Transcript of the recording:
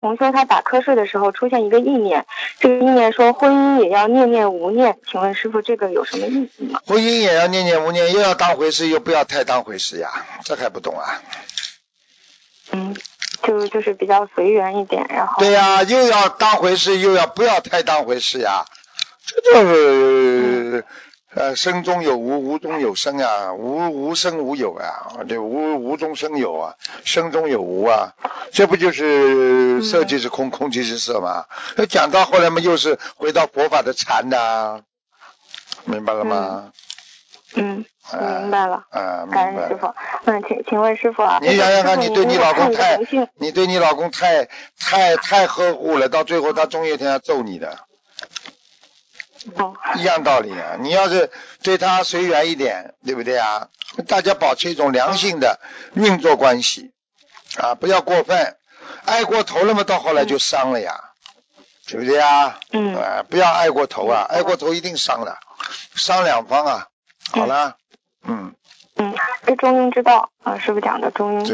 我们说他打瞌睡的时候出现一个意念，这个意念说婚姻也要念念无念，请问师傅这个有什么意思吗？ 婚姻也要念念无念，又要当回事，又不要太当回事呀，这还不懂啊？ 就是比较随缘一点，然后对呀，又要当回事，又要不要太当回事呀，这就是生中有无，无中有生啊，无生无有啊，对，无中生有啊，生中有无啊，这不就是色即是空，空即是色吗？讲到后来嘛，又是回到佛法的禅的，明白了吗？ 明白了。感恩师傅。请问师傅啊， 你想想看，你对你老公太呵护了，到最后他终有一天要揍你的。一样道理啊，你要是对他随缘一点，对不对啊？大家保持一种良性的运作关系啊，不要过分，爱过头了嘛，到后来就伤了呀，对不对啊？不要爱过头啊，爱过头一定伤了，伤两方啊。好了， 这中庸之道啊，师傅讲的中庸。